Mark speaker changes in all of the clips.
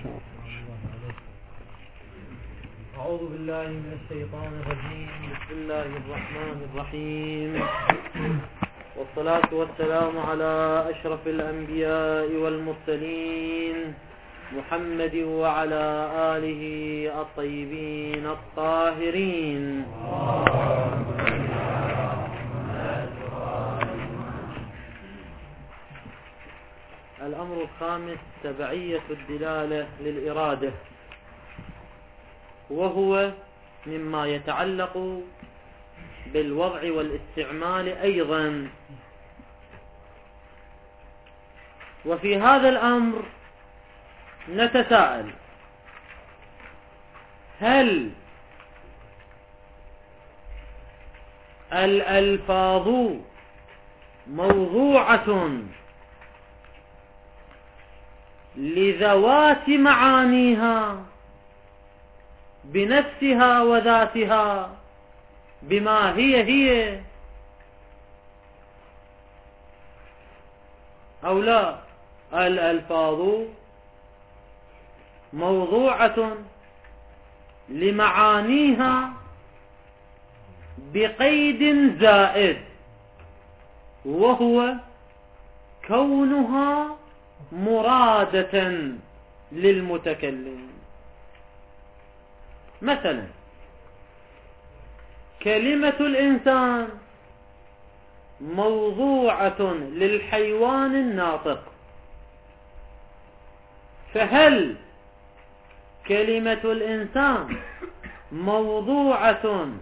Speaker 1: أعوذ بالله من الشيطان الرجيم. بسم الله الرحمن الرحيم، والصلاة والسلام على أشرف الأنبياء والمرسلين محمد وعلى آله الطيبين الطاهرين. الأمر الخامس تبعية الدلالة للإرادة، وهو مما يتعلق بالوضع والاستعمال أيضا. وفي هذا الأمر نتساءل: هل الألفاظ موضوعة لذوات معانيها بنفسها وذاتها بما هي أو لا؟ الألفاظ موضوعة لمعانيها بقيد زائد، وهو كونها مرادة للمتكلم. مثلا كلمة الإنسان موضوعة للحيوان الناطق، فهل كلمة الإنسان موضوعة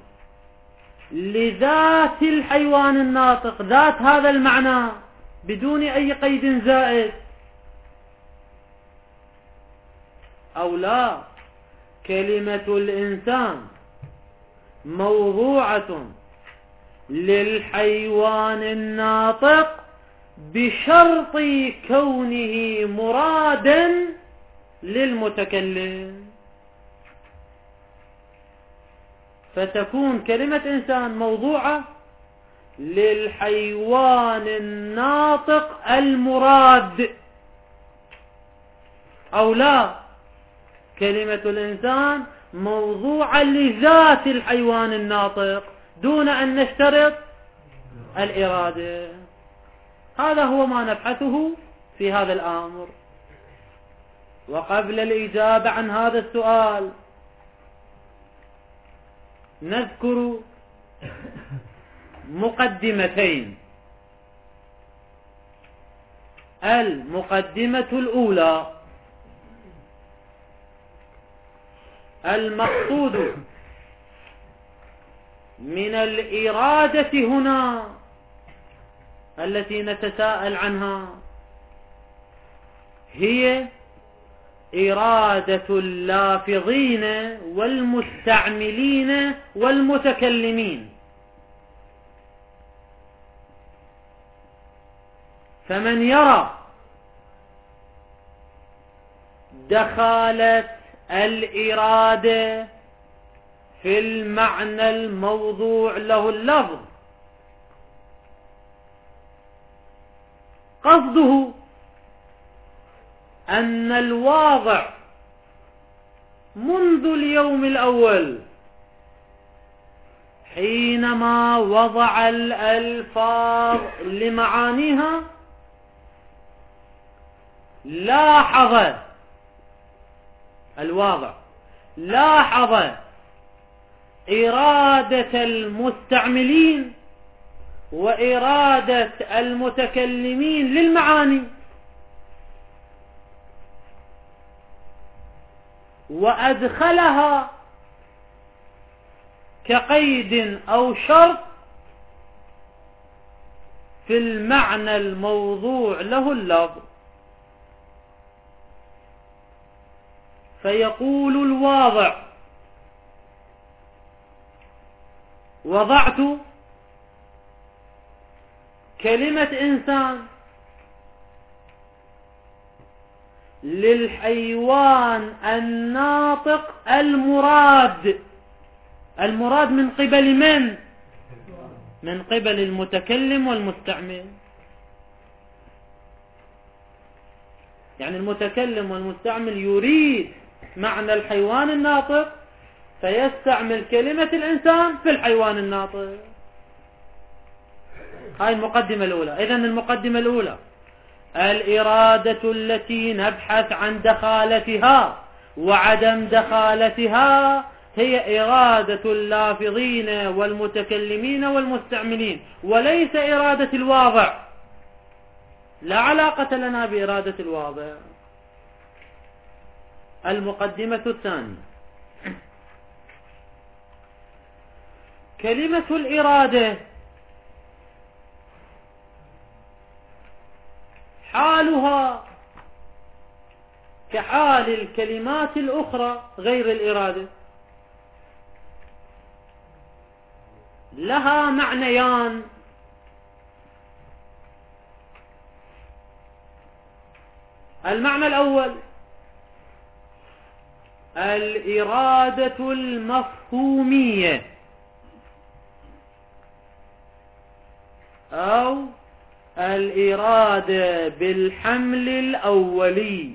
Speaker 1: لذات الحيوان الناطق، ذات هذا المعنى بدون أي قيد زائد، أو لا؟ كلمة الإنسان موضوعة للحيوان الناطق بشرط كونه مرادا للمتكلم، فتكون كلمة إنسان موضوعة للحيوان الناطق المراد، أو لا؟ كلمة الإنسان موضوعة لذات الحيوان الناطق دون أن نشترط الإرادة. هذا هو ما نبحثه في هذا الأمر. وقبل الإجابة عن هذا السؤال نذكر مقدمتين. المقدمة الأولى: المقصود من الإرادة هنا التي نتساءل عنها هي إرادة اللافظين والمستعملين والمتكلمين. فمن يرى دخالة الإرادة في المعنى الموضوع له اللفظ، قصده أن الواضع منذ اليوم الأول حينما وضع الألفاظ لمعانيها لاحظ الواضع إرادة المستعملين وإرادة المتكلمين للمعاني، وأدخلها كقيد أو شرط في المعنى الموضوع له اللفظ. فيقول الواضع: وضعت كلمة إنسان للحيوان الناطق المراد من قبل من؟ من قبل المتكلم والمستعمل. يعني المتكلم والمستعمل يريد معنى الحيوان الناطق فيستعمل كلمة الإنسان في الحيوان الناطق. هاي المقدمة الأولى. إذن المقدمة الأولى: الإرادة التي نبحث عن دخالتها وعدم دخالتها هي إرادة اللافظين والمتكلمين والمستعملين، وليس إرادة الواضع. لا علاقة لنا بإرادة الواضع. المقدمة الثانية: كلمة الإرادة حالها كحال الكلمات الأخرى غير الإرادة، لها معنيان: المعنى الأول الإرادة المفهومية أو الإرادة بالحمل الأولي.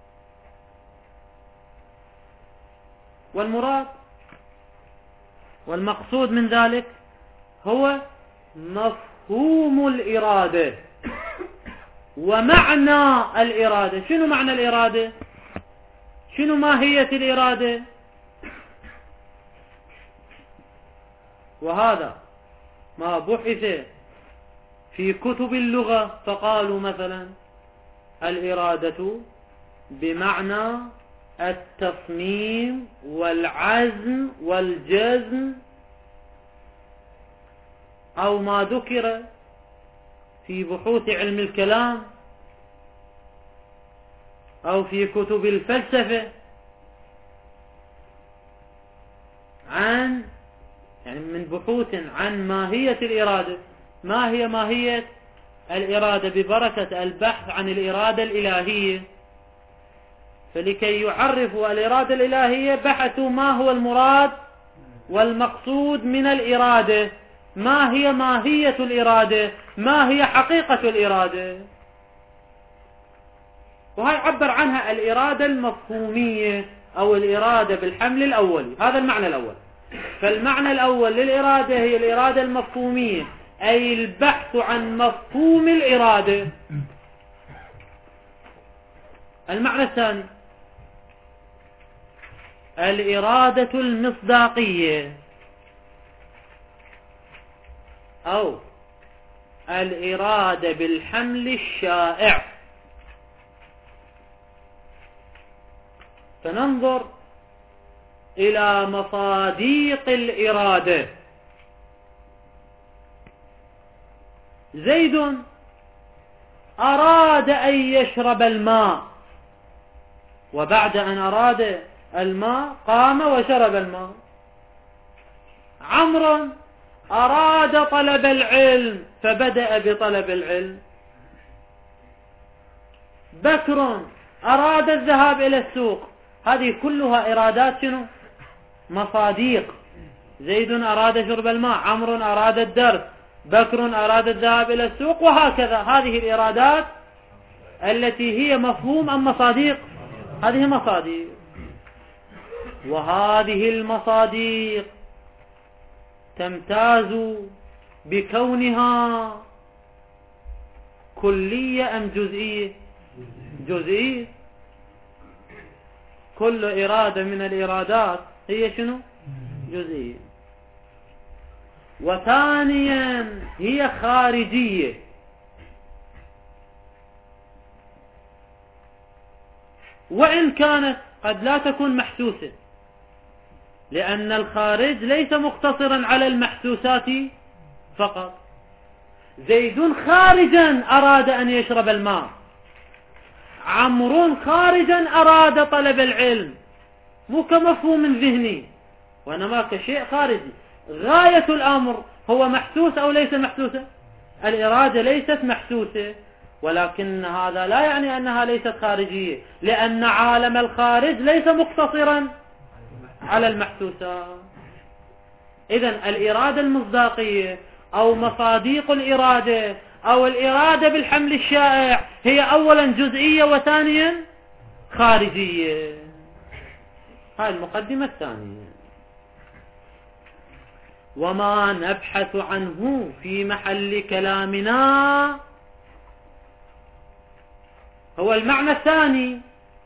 Speaker 1: والمراد والمقصود من ذلك هو مفهوم الإرادة ومعنى الإرادة. شنو معنى الإرادة؟ شنو ماهية الإرادة؟ وهذا ما بحث في كتب اللغة، فقالوا مثلا الإرادة بمعنى التصميم والعزم والجزم، أو ما ذكر في بحوث علم الكلام أو في كتب الفلسفة عن يعني من بحوث عن ماهية الإرادة. ما هي ماهية الإرادة ببركة البحث عن الإرادة الإلهية، فلكي يعرفوا الإرادة الإلهية بحثوا ما هو المراد والمقصود من الإرادة، ما هي ماهية الإرادة، ما هي حقيقة الإرادة. وهي عبر عنها الإرادة المفهومية أو الإرادة بالحمل الأولي. هذا المعنى الأول. فالمعنى الأول للإرادة هي الإرادة المفهومية، أي البحث عن مفهوم الإرادة. المعنى الثاني الإرادة المصداقية أو الإرادة بالحمل الشائع. فننظر إلى مصاديق الإرادة. زيد أراد أن يشرب الماء، وبعد أن أراد الماء قام وشرب الماء. عمرو أراد طلب العلم فبدأ بطلب العلم. بكر أراد الذهاب إلى السوق. هذه كلها إرادات شنو؟ مصاديق. زيد أراد شرب الماء، عمرو أراد الدرس، بكر أراد الذهاب إلى السوق، وهكذا. هذه الإرادات التي هي مفهوم أم مصاديق؟ هذه مصاديق. وهذه المصاديق تمتاز بكونها كلية أم جزئية؟ جزئية. كل إرادة من الإرادات هي شنو؟ جزئية. وثانيا هي خارجية. وإن كانت قد لا تكون محسوسة، لأن الخارج ليس مقتصرا على المحسوسات فقط. زيد خارجا أراد أن يشرب الماء، عمرو خارجا أراد طلب العلم، مو كمفهوم ذهني وإنما كشيء خارجي. غاية الأمر هو محسوس أو ليس محسوسة؟ الإرادة ليست محسوسة، ولكن هذا لا يعني أنها ليست خارجية، لأن عالم الخارج ليس مقتصرا على المحسوسات. إذن الإرادة المصداقية أو مصاديق الإرادة أو الإرادة بالحمل الشائع هي أولا جزئية وثانيا خارجية. هاي المقدمة الثانية. وما نبحث عنه في محل كلامنا هو المعنى الثاني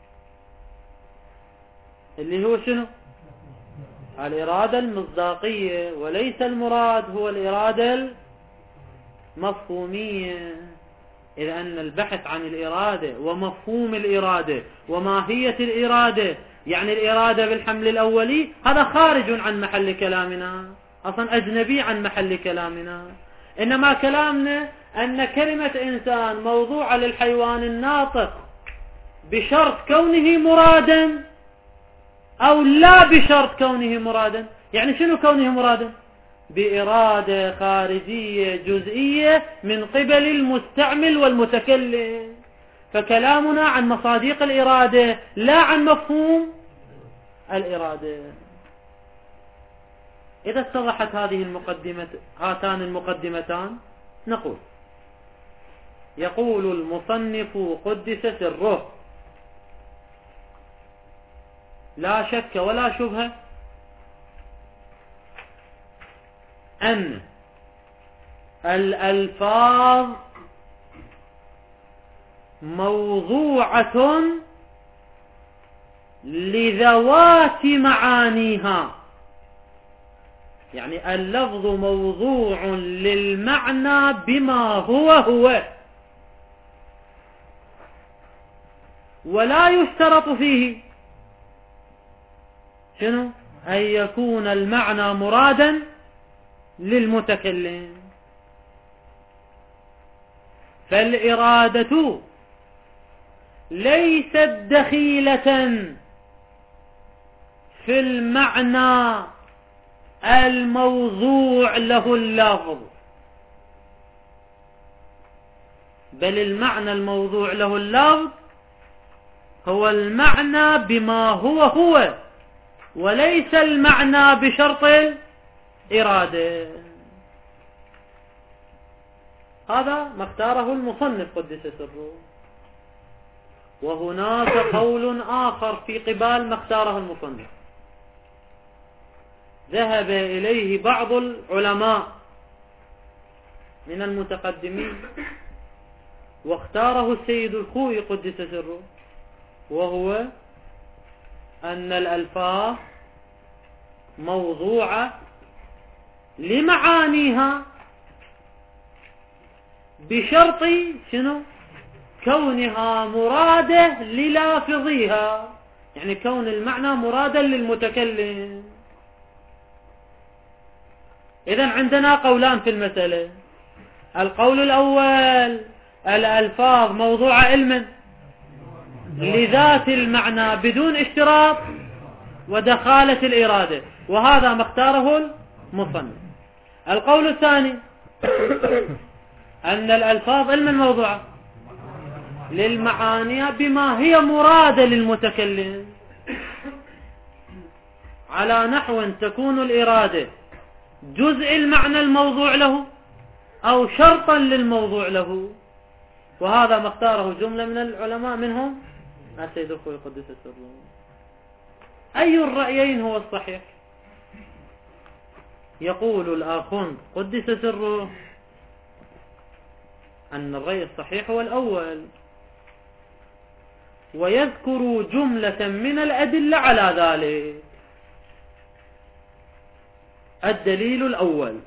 Speaker 1: اللي هو شنو؟ الإرادة المصداقية، وليس المراد هو الإرادة المفهومية. إذ أن البحث عن الإرادة ومفهوم الإرادة وماهية الإرادة، يعني الإرادة بالحمل الأولي، هذا خارج عن محل كلامنا، أصلا أجنبي عن محل كلامنا. إنما كلامنا أن كلمة إنسان موضوعة للحيوان الناطق بشرط كونه مرادا أو لا بشرط كونه مرادا. يعني شنو كونه مرادا؟ بإرادة خارجية جزئية من قبل المستعمل والمتكلم. فكلامنا عن مصادق الإرادة لا عن مفهوم الإرادة. إذا اتضحت هاتان المقدمتان نقول: يقول المصنف قدس سره: لا شك ولا شبهة أن الألفاظ موضوعة لذوات معانيها. يعني اللفظ موضوع للمعنى بما هو، ولا يشترط فيه شنو؟ أن يكون المعنى مرادا للمتكلم. فالإرادة ليست دخيلة في المعنى الموضوع له اللفظ، بل المعنى الموضوع له اللفظ هو المعنى بما هو، وليس المعنى بشرط الإرادة. هذا ما اختاره المصنف قدس سره. وهناك قول آخر في قبال ما اختاره المصنف، ذهب إليه بعض العلماء من المتقدمين واختاره السيد الخوئي قدس سره، وهو أن الألفاظ موضوعة لمعانيها بشرط شنو؟ كونها مرادة للافظيها، يعني كون المعنى مرادا للمتكلم. إذن عندنا قولان في المسألة. القول الأول: الألفاظ موضوعة علما لذات المعنى بدون اشتراط ودخالة الإرادة، وهذا ما اختاره المصنف. القول الثاني: أن الألفاظ علما موضوعة للمعاني بما هي مرادة للمتكلم، على نحو تكون الإرادة جزء المعنى الموضوع له أو شرطا للموضوع له. وهذا ما اختاره جملة من العلماء، منهم السيد الخوئي قدس سره. أي الرأيين هو الصحيح؟ يقول الآخوند قدس سره أن الرأي الصحيح هو الأول، ويذكر جملة من الأدلة على ذلك. الدليل الأول: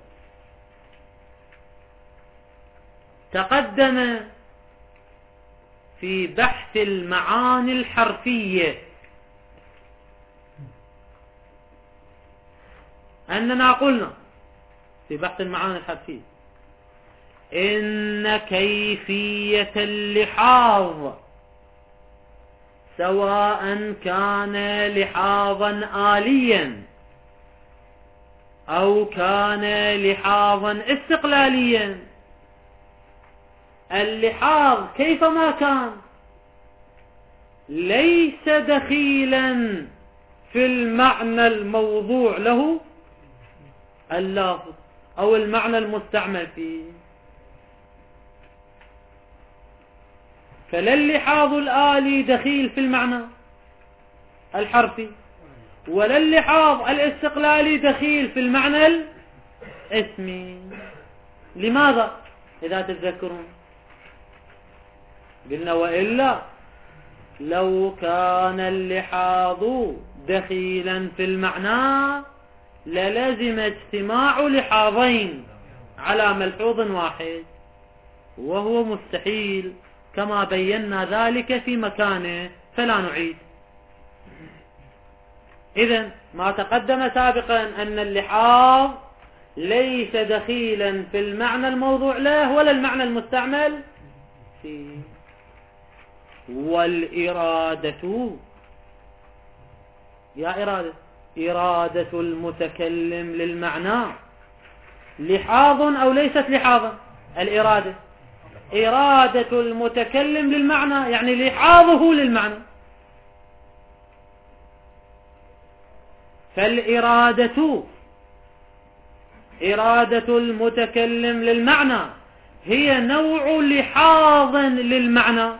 Speaker 1: تقدم في بحث المعاني الحرفية أننا قلنا في بحث المعاني الحرفية إن كيفية اللحاظ سواء كان لحاظا آليا أو كان لحاظا استقلاليا، اللحاظ كيفما كان ليس دخيلا في المعنى الموضوع له اللافظ أو المعنى المستعمل فيه. فلا اللحاظ الآلي دخيل في المعنى الحرفي، ولا اللحاظ الاستقلالي دخيل في المعنى الاسمي. لماذا؟ إذا تتذكرون قلنا وإلا لو كان اللحاظ دخيلا في المعنى للزم اجتماع لحاظين على ملحوظ واحد، وهو مستحيل كما بينا ذلك في مكانه فلا نعيد. إذن ما تقدم سابقا أن اللحاظ ليس دخيلا في المعنى الموضوع له ولا المعنى المستعمل فيه. والإرادة، يا إرادة المتكلم للمعنى لحاظ أو ليست لحاظا؟ الإرادة إرادة المتكلم للمعنى يعني لحاظه للمعنى. فالإرادة إرادة المتكلم للمعنى هي نوع لحاظ للمعنى.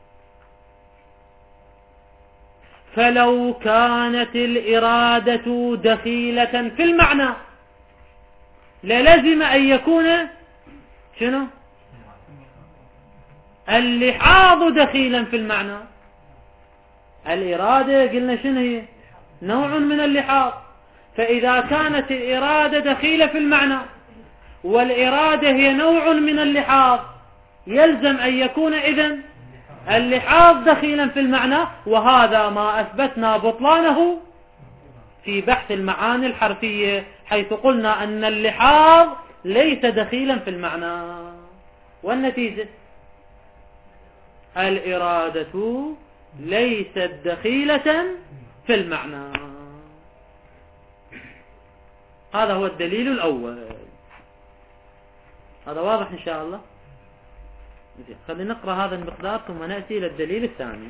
Speaker 1: فلو كانت الإرادة دخيلة في المعنى للزم أن يكون شنو؟ اللحاظ دخيلا في المعنى. الإرادة قلنا شنو هي؟ نوع من اللحاظ. فإذا كانت الإرادة دخيلة في المعنى والإرادة هي نوع من اللحاظ يلزم أن يكون إذن اللحاظ دخيلا في المعنى، وهذا ما أثبتنا بطلانه في بحث المعاني الحرفية، حيث قلنا أن اللحاظ ليس دخيلا في المعنى. والنتيجة الإرادة ليست دخيلة في المعنى. هذا هو الدليل الأول. هذا واضح إن شاء الله. خلينا نقرأ هذا المقدار ثم نأتي إلى الدليل الثاني.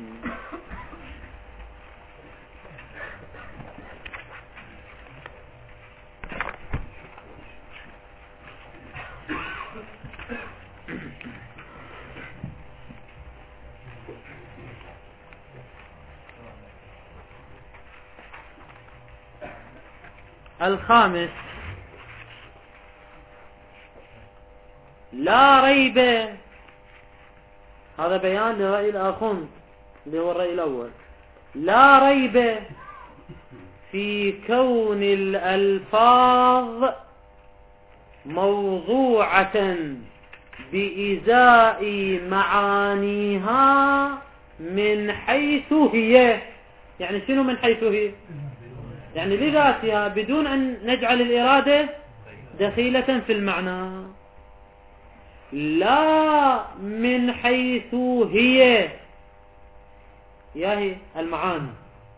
Speaker 1: الخامس لا ريب. هذا بيان لرأي الآخوند اللي هو الرأي الأول. لا ريب في كون الألفاظ موضوعة بإزاء معانيها من حيث هي. يعني شنو من حيث هي؟ يعني لذاتها بدون أن نجعل الإرادة دخيلة في المعنى. لا من حيث هي، هي المعاني.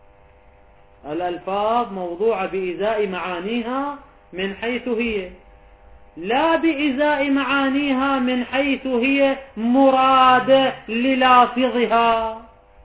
Speaker 1: الألفاظ موضوعة بإزاء معانيها من حيث هي، لا بإزاء معانيها من حيث هي مراد للافظها.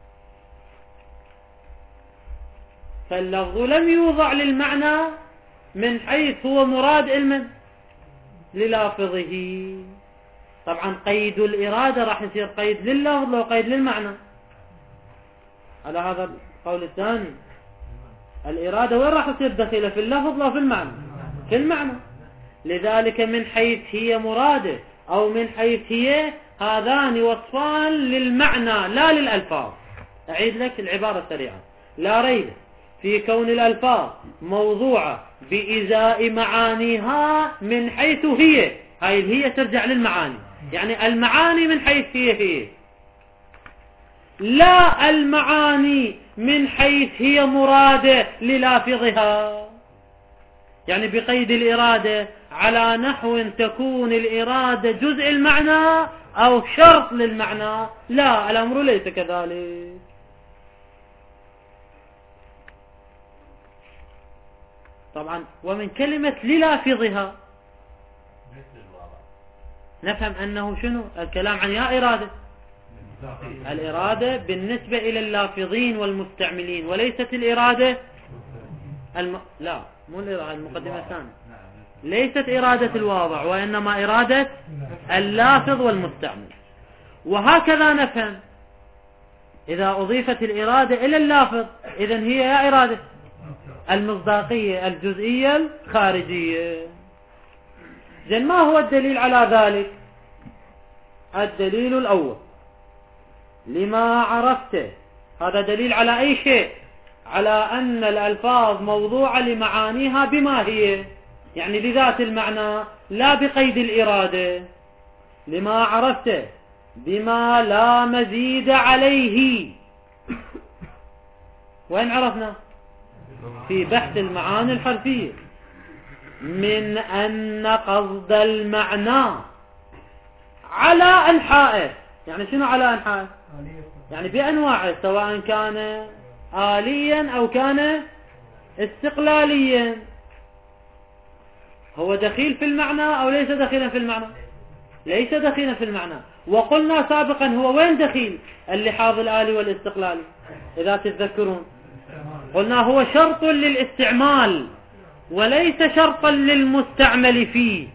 Speaker 1: فاللفظ لم يوضع للمعنى من حيث هو مراد علما للافظه. طبعا قيد الإرادة راح يصير قيد لللفظ لو قيد للمعنى. على هذا القول الثاني الإرادة وين راح تصير دخيلة؟ في اللفظ لا في المعنى؟ في المعنى. لذلك من حيث هي مرادة أو من حيث هي هذان وصفان للمعنى لا للألفاظ. أعيد لك العبارة سريعة. لا ريب في كون الألفاظ موضوعة بإزاء معانيها من حيث هي. هاي هي ترجع للمعاني، يعني المعاني من حيث هي، لا المعاني من حيث هي مرادة للافظها. يعني بقيد الإرادة على نحو تكون الإرادة جزء المعنى أو شرط للمعنى. لا، الأمر ليس كذلك. طبعا ومن كلمة للافظها نفهم أنه شنو الكلام عن يا إرادة. الإرادة بالنسبة إلى اللافظين والمستعملين، وليست الإرادة لا مو الإرادة المقدمة الثانية، ليست إرادة الواضع وإنما إرادة اللافظ والمستعمل. وهكذا نفهم إذا أضيفت الإرادة إلى اللافظ إذن هي يا إرادة المصداقية الجزئية الخارجية. جن ما هو الدليل على ذلك؟ الدليل الأول لما عرفته، هذا دليل على أي شيء؟ على أن الألفاظ موضوعة لمعانيها بما هي، يعني لذات المعنى لا بقيد الإرادة. لما عرفته بما لا مزيد عليه. وين عرفنا؟ في بحث المعاني الحرفية. من أن قصد المعنى على أنحائه، يعني شنو على أنحائه؟ يعني بأنواعه، سواء كان آليا أو كان استقلاليا. هو دخيل في المعنى أو ليس دخيلا في المعنى؟ ليس دخيلا في المعنى. وقلنا سابقا هو وين دخيل؟ اللحاظ الآلي والاستقلالي إذا تتذكرون، قلنا هو شرط للاستعمال وليس شرطا للمستعمل فيه،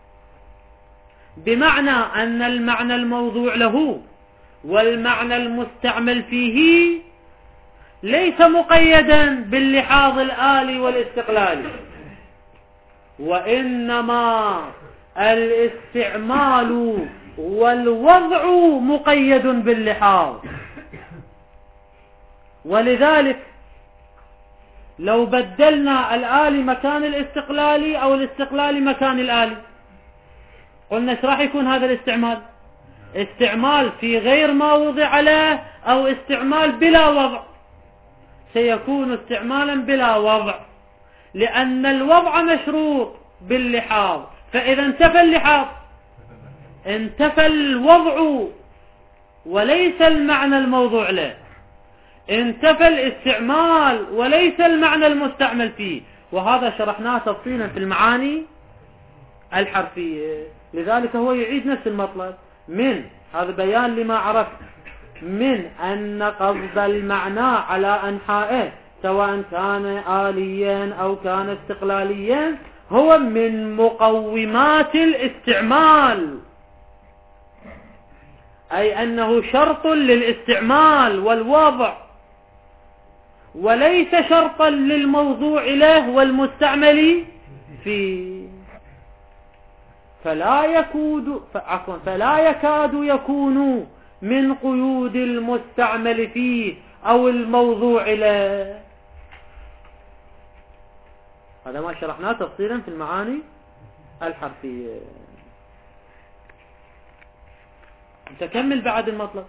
Speaker 1: بمعنى أن المعنى الموضوع له والمعنى المستعمل فيه ليس مقيدا باللحاظ الآلي والاستقلالي، وإنما الاستعمال والوضع مقيد باللحاظ. ولذلك لو بدلنا الآلي مكان الاستقلالي أو الاستقلالي مكان الآلي، قلنا ايش راح يكون هذا الاستعمال؟ استعمال في غير ما وضع له أو استعمال بلا وضع. سيكون استعمالا بلا وضع، لأن الوضع مشروط باللحاظ، فإذا انتفى اللحاظ انتفى الوضع وليس المعنى الموضوع له، انتفى الاستعمال وليس المعنى المستعمل فيه. وهذا شرحناه تفصيلا في المعاني الحرفية. لذلك هو يعيد نفس المطلب، من هذا بيان لما عرفت، من أن قصد المعنى على أنحائه سواء كان آليا أو كان استقلاليا هو من مقومات الاستعمال، أي أنه شرط للاستعمال والوضع وليس شرطا للموضوع له والمستعمل فيه. فلا يكاد يكون من قيود المستعمل فيه أو الموضوع له. هذا ما شرحناه تفصيلا في المعاني الحرفية. نتكمل بعد المطلب.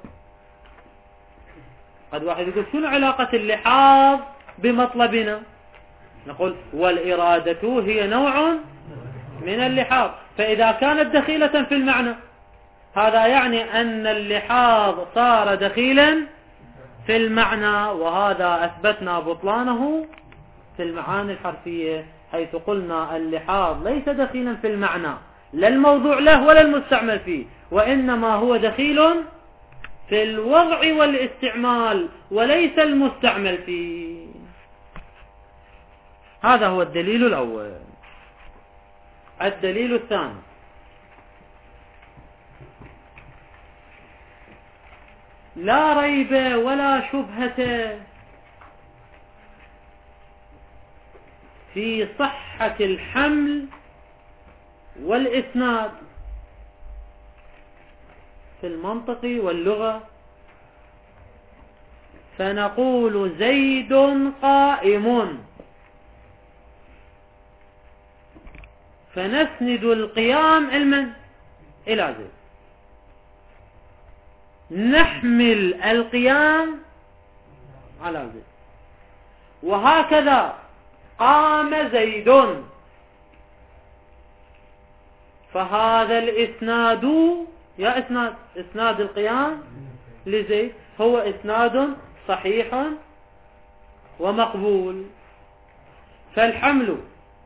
Speaker 1: قد واحد يقول شنو علاقة اللحاظ بمطلبنا؟ نقول والإرادة هي نوع من اللحاظ، فإذا كانت دخيلة في المعنى هذا يعني أن اللحاظ صار دخيلا في المعنى، وهذا أثبتنا بطلانه في المعاني الحرفية، حيث قلنا اللحاظ ليس دخيلا في المعنى لا الموضوع له ولا المستعمل فيه، وإنما هو دخيل في الوضع والاستعمال وليس المستعمل فيه. هذا هو الدليل الأول. الدليل الثاني لا ريب ولا شبهة في صحة الحمل والإسناد في المنطق واللغة، فنقول زيد قائم، فنسند القيام علما إلى زيد، نحمل القيام على زيد، وهكذا قام زيد، فهذا الإسناد يا إسناد القيام لزيد هو إسناد صحيح ومقبول. فالحمل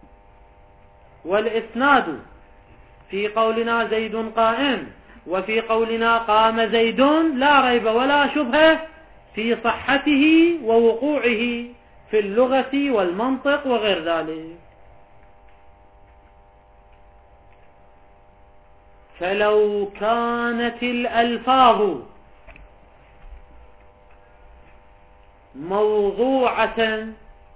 Speaker 1: والإسناد في قولنا زيد قائم وفي قولنا قام زيد لا ريب ولا شبهة في صحته ووقوعه في اللغة والمنطق وغير ذلك. فلو كانت الألفاظ موضوعة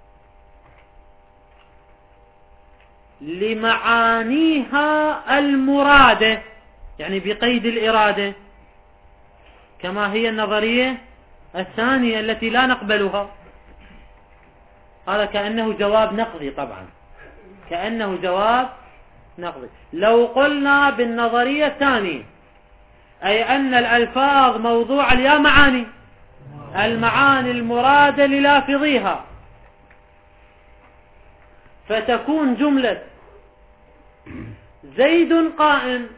Speaker 1: لمعانيها المرادة، يعني بقيد الإرادة، كما هي النظرية الثانية التي لا نقبلها. هذا كأنه جواب نقضي، طبعا كأنه جواب نقضي. لو قلنا بالنظرية الثانية أي أن الألفاظ موضوع يا معاني، المعاني المرادة للافظيها، فتكون جملة زيد قائم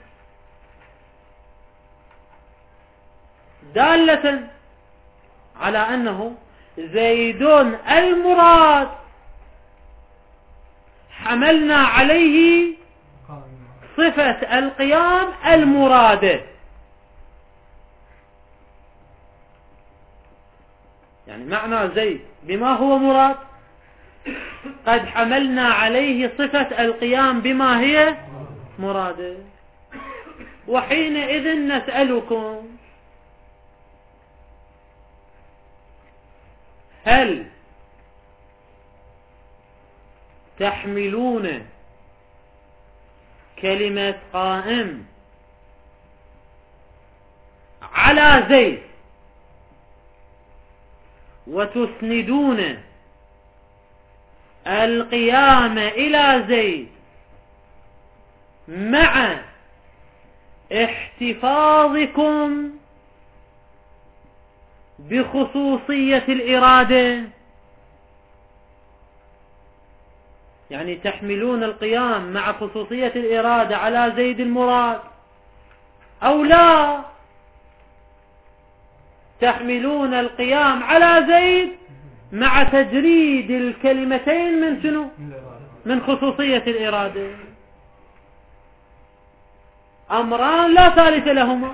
Speaker 1: دالة على أنه زيد المراد حملنا عليه صفة القيام المرادة. يعني معنى زيد بما هو مراد قد حملنا عليه صفة القيام بما هي مرادة. وحينئذ نسألكم هل تحملون كلمة قائم على زيد وتسندون القيام إلى زيد مع احتفاظكم بخصوصية الإرادة؟ يعني تحملون القيام مع خصوصية الإرادة على زيد المراد، أو لا تحملون القيام على زيد مع تجريد الكلمتين من شنو؟ من خصوصية الإرادة. أمران لا ثالث لهما.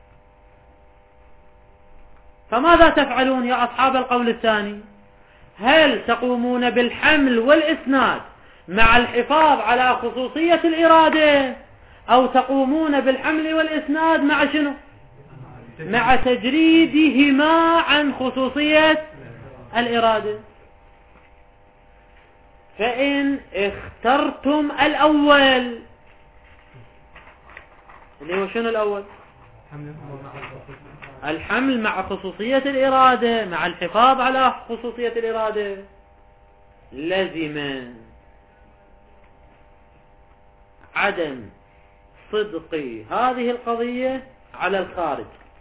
Speaker 1: فماذا تفعلون يا أصحاب القول الثاني؟ هل تقومون بالحمل والإسناد مع الحفاظ على خصوصية الإرادة، أو تقومون بالحمل والإسناد مع شنو؟ مع تجريدهما عن خصوصية الإرادة؟ فإن اخترتم الأول، اللي هو شنو الأول؟ الحمل مع خصوصية الإرادة مع الحفاظ على خصوصية الإرادة، لزم عدم صدق هذه القضية على الخارج،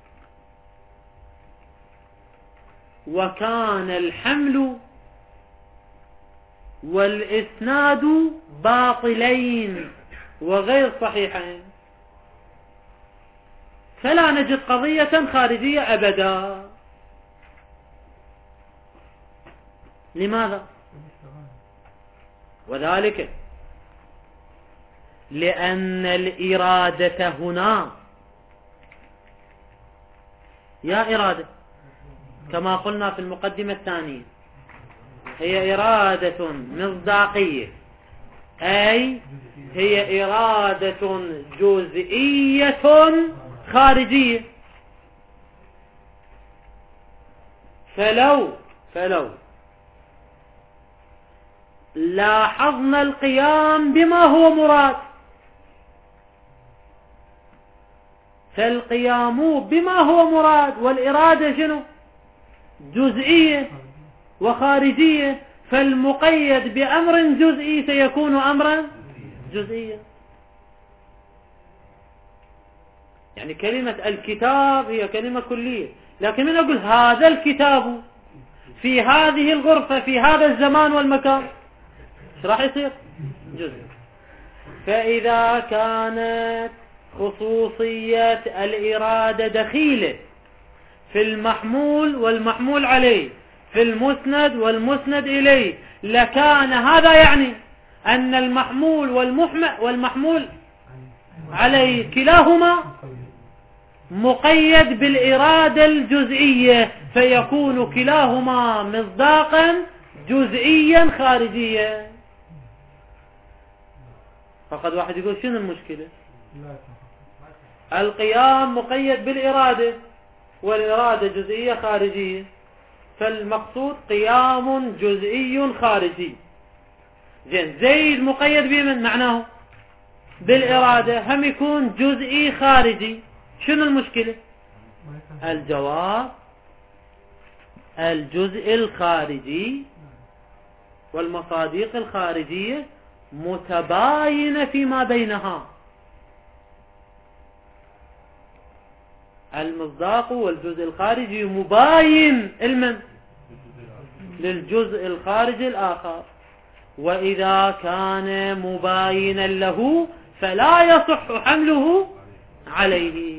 Speaker 1: وكان الحمل والإسناد باطلين وغير صحيحين، فلا نجد قضية خارجية أبدا. لماذا؟ وذلك لأن الإرادة هنا يا إرادة كما قلنا في المقدمة الثانية هي إرادة مصداقية، أي هي إرادة جزئية خارجية. فلو لاحظنا القيام بما هو مراد، فالقيام بما هو مراد والإرادة شنو؟ جزئية وخارجية، فالمقيد بأمر جزئي سيكون أمرا جزئيا. يعني كلمة الكتاب هي كلمة كلية، لكن من أقول هذا الكتاب في هذه الغرفة في هذا الزمان والمكان، ايش راح يصير؟ جزء. فإذا كانت خصوصية الإرادة دخيلة في المحمول والمحمول عليه، في المسند والمسند إليه، لكان هذا يعني أن المحمول والمحمول عليه كلاهما مقيد بالإرادة الجزئية، فيكون كلاهما مصداقا جزئيا خارجيا. فقد واحد يقول شنو المشكلة؟ القيام مقيد بالإرادة والإرادة جزئية خارجية، فالمقصود قيام جزئي خارجي. زين، زيد مقيد بمن؟ معناه بالإرادة، هم يكون جزئي خارجي. شنو المشكلة؟ الجواب الجزء الخارجي والمصادق الخارجية متباينة فيما بينها. المصداق والجزء الخارجي مباين للجزء الخارجي الآخر، وإذا كان مباينا له فلا يصح حمله عليه.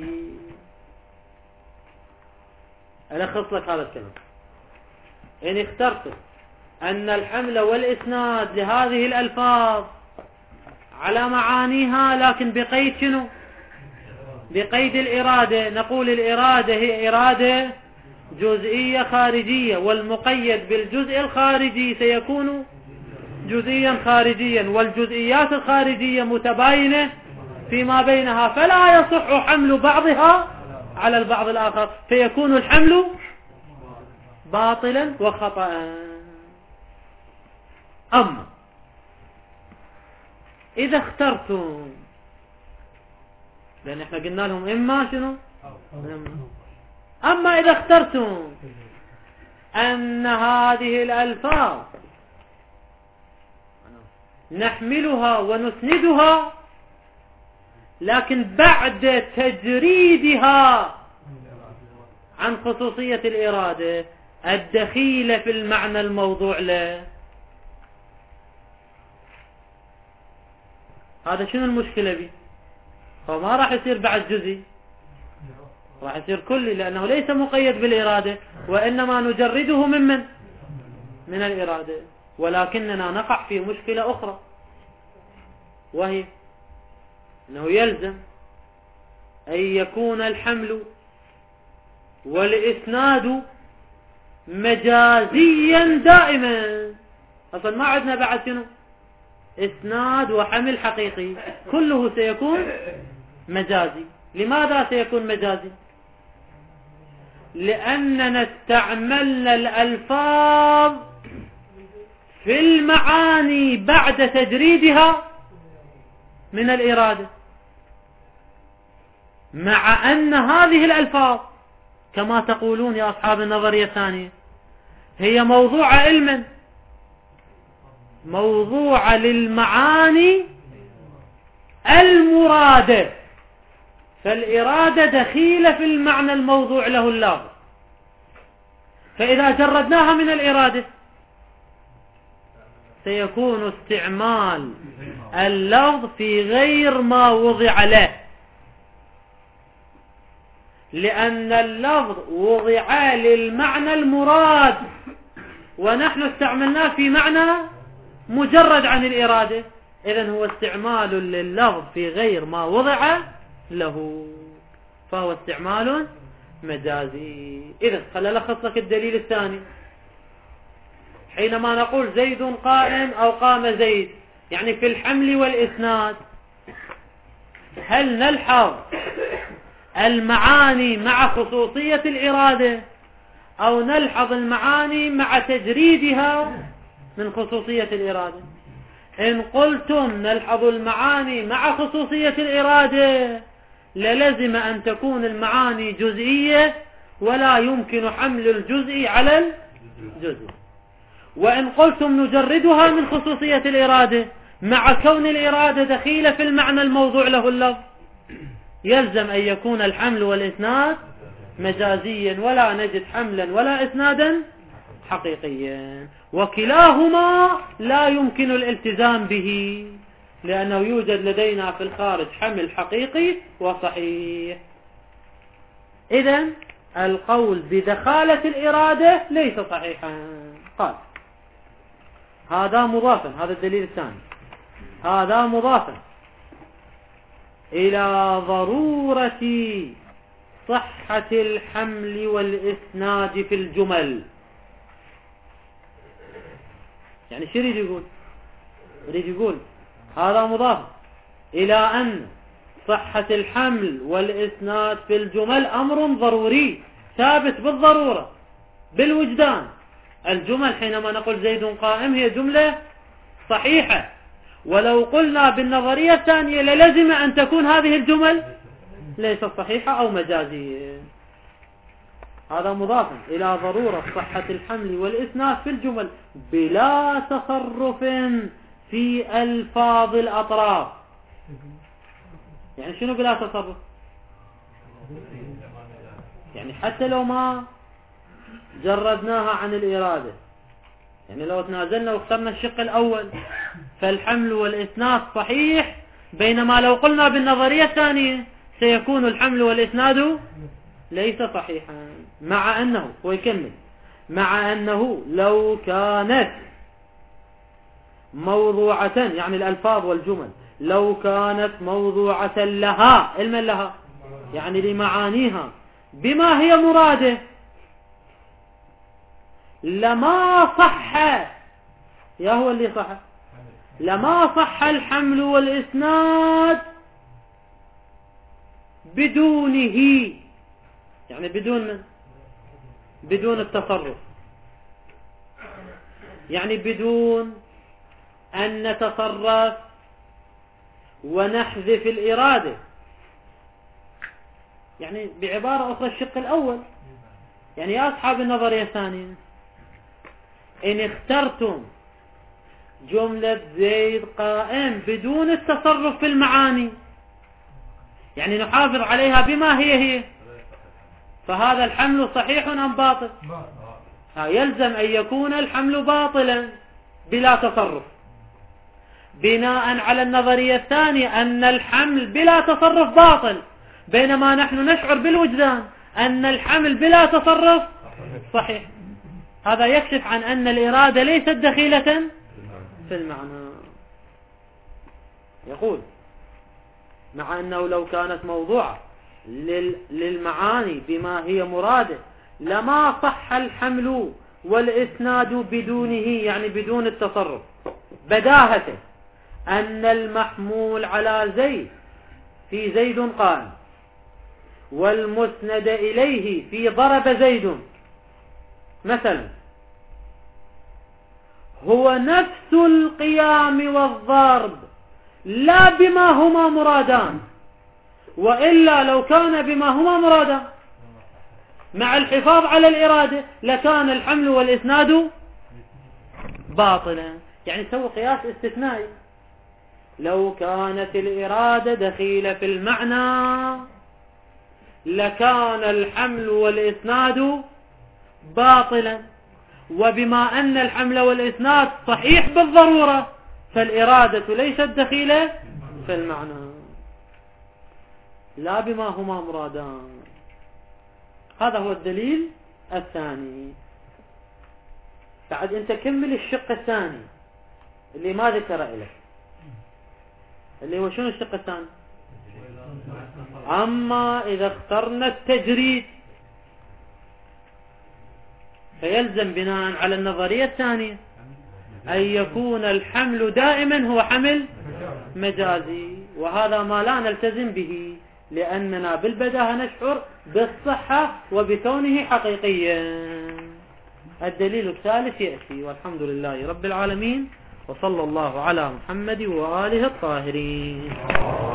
Speaker 1: ألخص لك هذا الكلام. إن اخترت أن الحمل والإسناد لهذه الألفاظ على معانيها، لكن بقيد شنو؟ بقيد الإرادة. نقول الإرادة هي إرادة جزئية خارجية، والمقيد بالجزء الخارجي سيكون جزئيا خارجيا، والجزئيات الخارجية متباينة فيما بينها، فلا يصح حمل بعضها على البعض الآخر، فيكون الحمل باطلا وخطأ. أما إذا اخترتم، لأن احنا قلنا لهم إما شنو؟ أما إذا اخترتم أن هذه الألفاظ نحملها ونسندها، لكن بعد تجريدها عن خصوصية الإرادة الدخيلة في المعنى الموضوع له، هذا شنو المشكلة به؟ فما راح يصير بعد جزئي، راح يصير كلي، لأنه ليس مقيد بالإرادة، وإنما نجرده من الإرادة. ولكننا نقع في مشكلة أخرى، وهي أنه يلزم أن يكون الحمل والإسناد مجازيا دائما. أصلا ما عندنا بعد شنو؟ إسناد وحمل حقيقي، كله سيكون مجازي. لماذا سيكون مجازي؟ لأننا استعملنا الألفاظ في المعاني بعد تجريدها من الإرادة، مع أن هذه الألفاظ كما تقولون يا أصحاب النظرية الثانية هي موضوع علما، موضوع للمعاني المرادة، فالإرادة دخيلة في المعنى الموضوع له اللفظ، فإذا جردناها من الإرادة سيكون استعمال اللفظ في غير ما وضع له، لأن اللفظ وضع للمعنى المراد، ونحن استعملناه في معنى مجرد عن الإرادة. إذن هو استعمال لللفظ في غير ما وضع له، فهو استعمال مجازي. إذن خلنا نلخص لك الدليل الثاني. حينما نقول زيد قائم أو قام زيد، يعني في الحمل والإسناد، هل نلحظ المعاني مع خصوصية الإرادة، أو نلحظ المعاني مع تجريدها من خصوصية الإرادة؟ إن قلتم نلحظ المعاني مع خصوصية الإرادة، للزم أن تكون المعاني جزئية، ولا يمكن حمل الجزء على الجزء. وإن قلتم نجردها من خصوصية الإرادة، مع كون الإرادة دخيلة في المعنى الموضوع له اللفظ، يلزم أن يكون الحمل والإسناد مجازيا، ولا نجد حملا ولا إسنادا حقيقيا، وكلاهما لا يمكن الالتزام به، لأنه يوجد لدينا في الخارج حمل حقيقي وصحيح. إذن القول بدخالة الإرادة ليس صحيحا. قال هذا مضافا، هذا الدليل الثاني، هذا مضافا إلى ضرورة صحة الحمل والإسناد في الجمل. يعني شو يريد يقول؟ يريد يقول هذا مضاف إلى أن صحة الحمل والإسناد في الجمل أمر ضروري ثابت بالضرورة، بالوجدان. الجمل حينما نقول زيد قائم هي جملة صحيحة، ولو قلنا بالنظرية الثانية للزم أن تكون هذه الجمل ليست صحيحة أو مجازية. هذا مضاف إلى ضرورة صحة الحمل والإسناد في الجمل بلا تصرف في ألفاظ الأطراف. يعني شنو بلا تصرف؟ يعني حتى لو ما جردناها عن الإرادة، يعني لو تنازلنا واخترنا الشق الأول فالحمل والإسناد صحيح، بينما لو قلنا بالنظرية الثانية سيكون الحمل والإسناد ليس صحيحا. مع أنه ويكمل مع أنه لو كانت موضوعة، يعني الألفاظ والجمل لو كانت موضوعة لها علما لها، يعني لمعانيها بما هي مراده، لما صح، يا هو اللي صح، لما صح الحمل والإسناد بدونه، يعني بدون التصرف، يعني بدون أن نتصرف ونحذف الإرادة. يعني بعبارة أخرى الشق الأول، يعني يا أصحاب النظرية الثانية إن اخترتم جملة زيد قائم بدون التصرف في المعاني، يعني نحافظ عليها بما هي، فهذا الحمل صحيح أم باطل؟ يلزم أن يكون الحمل باطلا بلا تصرف، بناء على النظرية الثانية أن الحمل بلا تصرف باطل، بينما نحن نشعر بالوجدان أن الحمل بلا تصرف صحيح. هذا يكشف عن أن الإرادة ليست دخيلة في المعنى. يقول مع أنه لو كانت موضوعة للمعاني بما هي مراده لما صح الحمل والإسناد بدونه، يعني بدون التصرف، بداهته أن المحمول على زيد في زيد قائم والمسند إليه في ضرب زيد مثلا هو نفس القيام والضرب لا بما هما مرادان، وإلا لو كان بما هما مرادان مع الحفاظ على الإرادة لكان الحمل والإسناد باطلا. يعني سووا قياس استثنائي، لو كانت الإرادة دخيلة في المعنى لكان الحمل والإسناد باطلا، وبما أن الحمل والإسناد صحيح بالضرورة فالإرادة ليست دخيلة في المعنى لا بما هما مرادان. هذا هو الدليل الثاني. بعد انت كمل الشق الثاني اللي ما ذكر إليك، اللي هو شنو الشق الثاني؟ أما إذا اخترنا التجريد فيلزم بناء على النظرية الثانية أن يكون الحمل دائما هو حمل مجازي، وهذا ما لا نلتزم به لأننا بالبداهة نشعر بالصحة وبكونه حقيقيا. الدليل الثالث يأتي، والحمد لله رب العالمين، وصلى الله على محمد وآله الطاهرين.